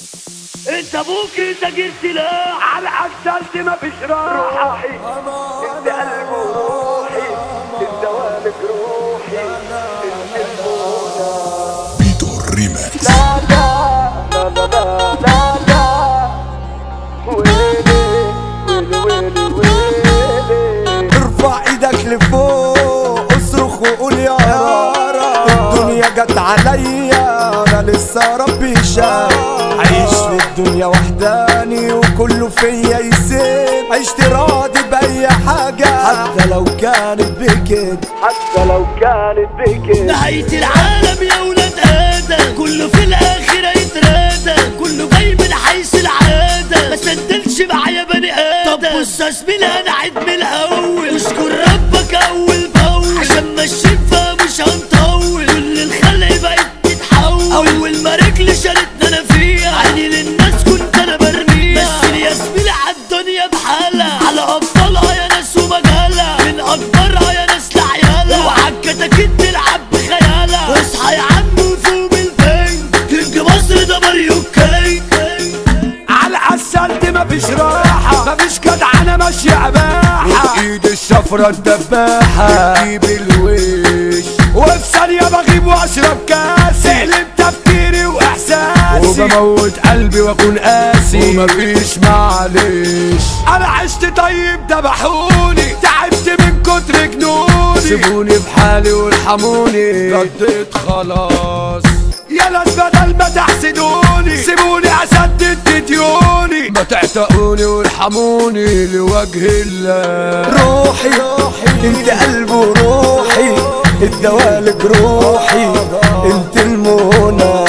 انت ممكن تجيب سلاح على عكسلت مفيش راحة. انت قلبي وروحي، انت والد روحي، انت المنى. بيتو الريماكس. لا لا لا لا لا لا ويلي ويلي ويلي ويلي. ارفع ايدك لفوق اصرخ وقول يا رب. الدنيا جت عليا انا لسه ربي شاف. عايش في الدنيا وحداني وكله فيا يسيب. عشت راضي باي حاجة حتى لو كانت بكده، حتى لو كانت بكده. نهاية العالم يا ولاد ادم، كله في الاخر هيترادى، كله جاي من حيث العادة. ما سندلش معايا بني ادم. طب بص يا زميلي انا عيد من الاول، اشكر ربك اول باول، عشان ماشيين فمش هنطول. كل الخلق بقت تتحول، اول ما رجلي شالتني انا فيها. عيني للناس كنت انا برميها، بس يا زميلي عالدنيا بحالها، على ابطالها يا ناس ومجالها، من اكبرها يا ناس لعيالها. وعالكتاكيت تلعب بخيالها. اصحى يا عم وفوق البنك، كينج مصر ده ماريو كينج. على عسلت مفيش راحة، مفيش جدعنة ماشية عباحة. ايد الشفرة الدباحة تجيب الوش، وفي ثانية بغيب واشرب كاسي. اقلب تفكيري واحساسي، وبموت قلبي واكون قاسي، ومفيش معلش. انا عشت طيب ذبحوني، تعبت من كتر جنوني. سيبوني بحالي وارحموني، رديت خلاص. يا ناس بدل ما تحسدوني سيبوني اسدد ديوني. ما تعتقوني وارحموني لوجه الله. روحي انت قلبي وروحي، الدوالق روحي انت المنى.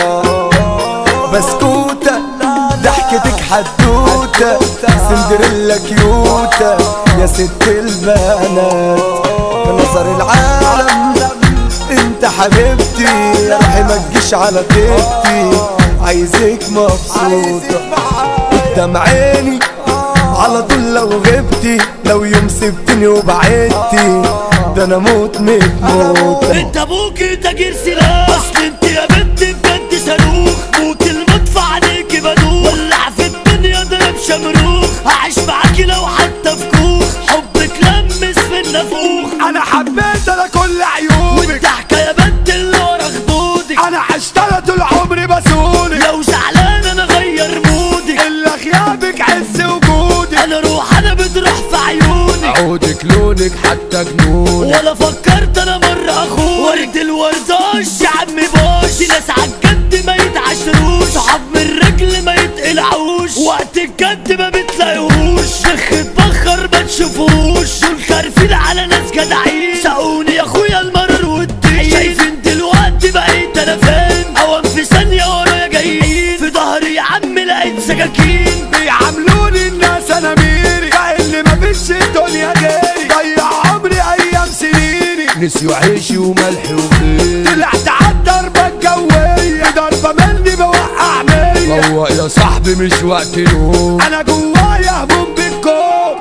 بسكوتة ضحكتك حدوتة، سندريلا كيوتة يا ست البنات. بنظر العالم انت حبيبتي، يا روحي ما تجيش على طيبتي. عايزك مبسوطة قدام عيني على طول، لو غبتي لو يوم سبتني وبعدتي ده انا موت موتة. انت ممكن تجير سلاح، اصل انت يا بنت بجد صاروخ. موت المدفع عليكي بدوخ، ولع في الدنيا ضرب شمروخ. هعيش معاكي لو حتى في كوخ، حبك لمس في النافوخ. انا حبيت انا كل عيوبك، والضحكة يا بنت اللي ورا خدودك. انا عشت انا طول عمري بسولك. لو زعلان انا غير مودك، الا غيابك عز وجودك. انا روح انا بتروح في عيونك، عودك لونك حتى جنونك. ولا فكرت انا مرة اخوك. ورد الورداش يا عم باش، ناس عالجد ما يتعشروش، صحاب من الرجل ما يتقلعوش، وقت الجد ما بتلاقيهوش. شيخ اتبخر ما تشوفوش، دول خارفين على ناس جدعين. ساقوني يا اخويا المرر والدين، شايفين دلوقتي بقيت انا فين. اوام في ثانية ورايا جايين، في ظهري يا عم لقيت سكاكين. بيعاملوني الناس انا ميري، كأن مفيش الدنيا غيري. ضيع عمري ايام سنيني، نسيوا عيشي وملحي وخيري. طلعت عالضربة الجوية، ضربة مني بوقع مية. روق يا صاحبي مش وقت نوم، انا جوايا هموم بالكون.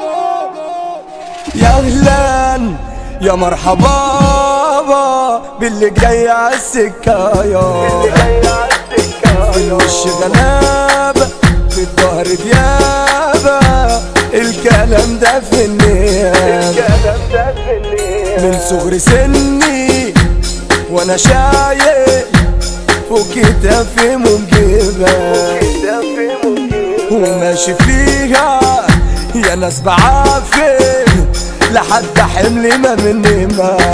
يا اهلا يا مرحبا باللي جاي عالسكة، في الوش غلابة في الظهر ديابة. الكلام ده في النيابة، من صغر سني وانا شايل فوق كتافي مجيبة، وماشي فيها يا ناس بعافر لحد حملي ما مني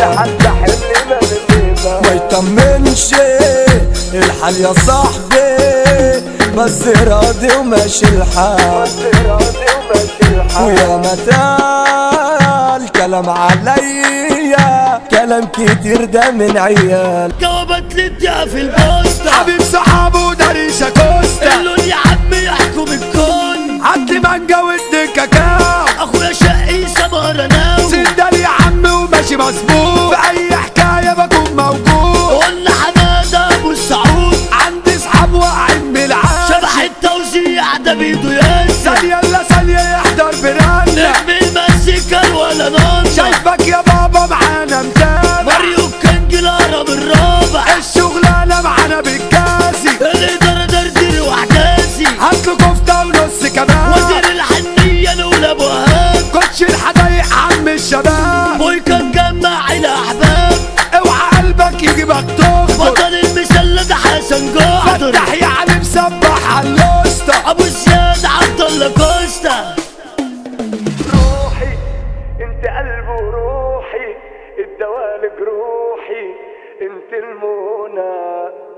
ما يطمنش الحال يا صاحبي، بس راضي وماشي الحال. ويا متى الكلام عليا، كلام كتير ده من عيال. جوابات للدقة في البوسطة، حبيب صحابه وداريشة كوستا. اللون يا عم يحكم الكون، عد مانجا وادي كاكاو. اخويا شقي سمرناو، سندال يا عم وماشي مظبوط، في اي حكاية بكون موجود. قلنا حمادة ابو السعود، عندي صحاب واقعين بالعافية، شبح التوزيع ده بيده ياسر. ثانية الا ثانية يحضر برانا، نجم المزيكا ولا نار. شايفك يا بابا معانا متابع، ماريو كينج الهرم الرابع. الشغلانة معانا بالكاسي، الإدارة دردير وحداسي، بويكا نجمع الاحباب، اوعى قلبك يجيبك تخبط. بطل المسلة ده حسن جعفر، فتح يعني مسبح على الوسطى. ابو زياد عبد الله كوستا. روحي انت قلب وروحي، الدوالق روحي انت المنى.